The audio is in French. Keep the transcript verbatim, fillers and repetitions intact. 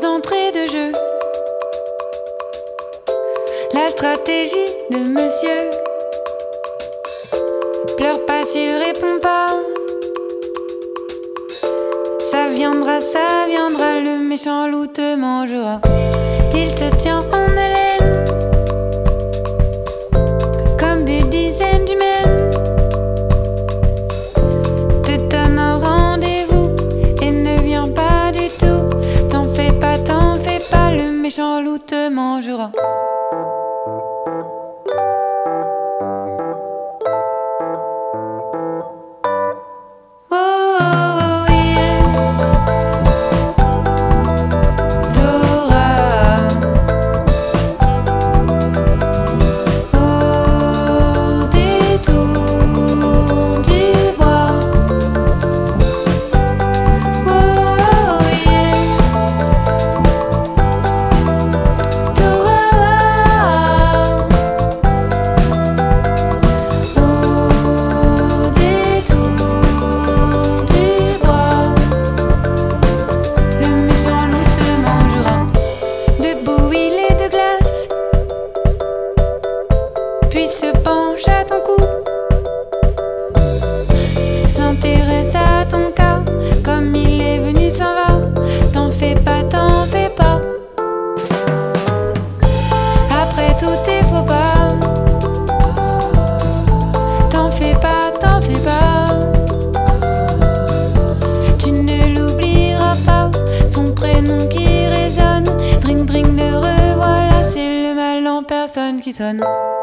d'entrée de jeu. La stratégie de monsieur. Pleure pas s'il répond pas. Ça viendra, ça viendra, le méchant loup te mangera. Il te tient en haleine, comme des dizaines d'humaines. Te donne un rendez-vous et ne vient pas du tout. T'en fais pas, t'en fais pas, le méchant loup te mangera. Puis se penche à ton cou, s'intéresse à ton cas, comme il est venu s'en va. T'en fais pas, t'en fais pas. Après tout tes faux pas, t'en fais pas, t'en fais pas. Tu ne l'oublieras pas, son prénom qui résonne. Dring dring, le revoilà, c'est le mal en personne qui sonne.